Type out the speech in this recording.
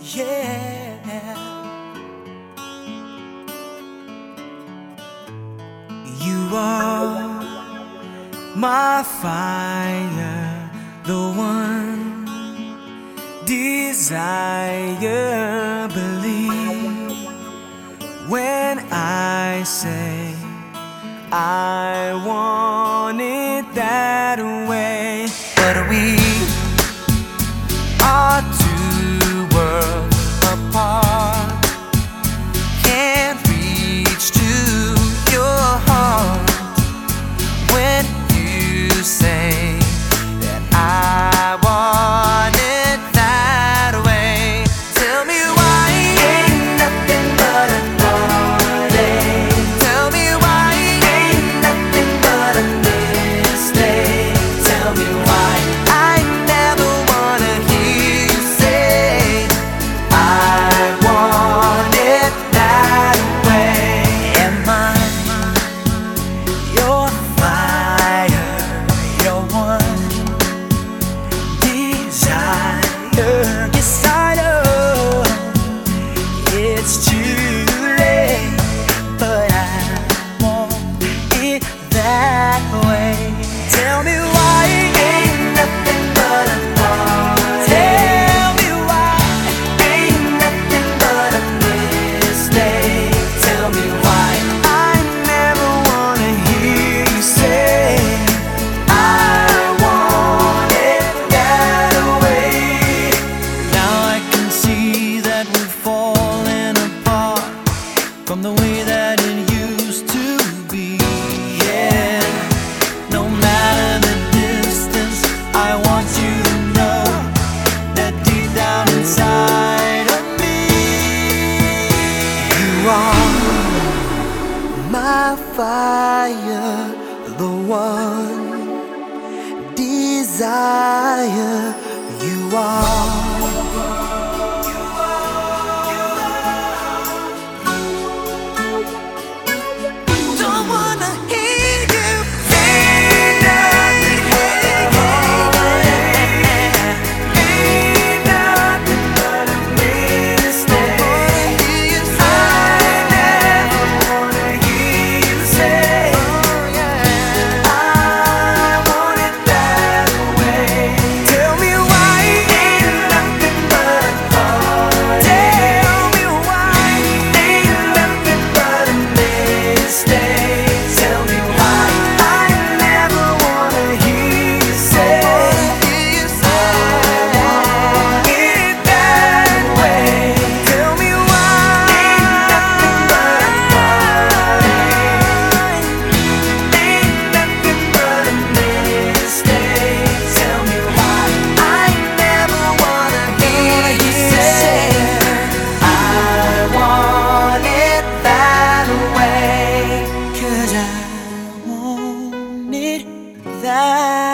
Yeah, you are my fire, the one desire. Believe when I say I want it that way. But we are two worlds apart, can't reach to your heart when you say that I want it that way. Tell me why ain't nothing but a heartache. Tell me why ain't nothing but a mistake. Tell me why I never wanna hear you say I want it that way. Am I your fire, your one desire? Yes, I know it's too late, but I want it that way. Tell me why ain't nothing but a heartache. Tell me why ain't nothing but a mistake. Tell me why I never wanna hear you say I want it that way. Now I can see that we're falling apart from the way that it used to be. Yeah, no matter the distance, I want you to know that deep down inside of me, you are my fire, the one desire. You are. Don't wanna hear you say nothing. Ain't nothing but a mistake. I never wanna hear you say I want it that way. Tell me why ain't nothing but a heartache. Tell me why ain't nothing but a mistake. Tell me why I never wanna hear you say I want it that way. Tell me why ain't nothing but a heartache. Ain't nothing but a mistake. Tell me why I never wanna hear you say I want it that way. 'Cause I want it that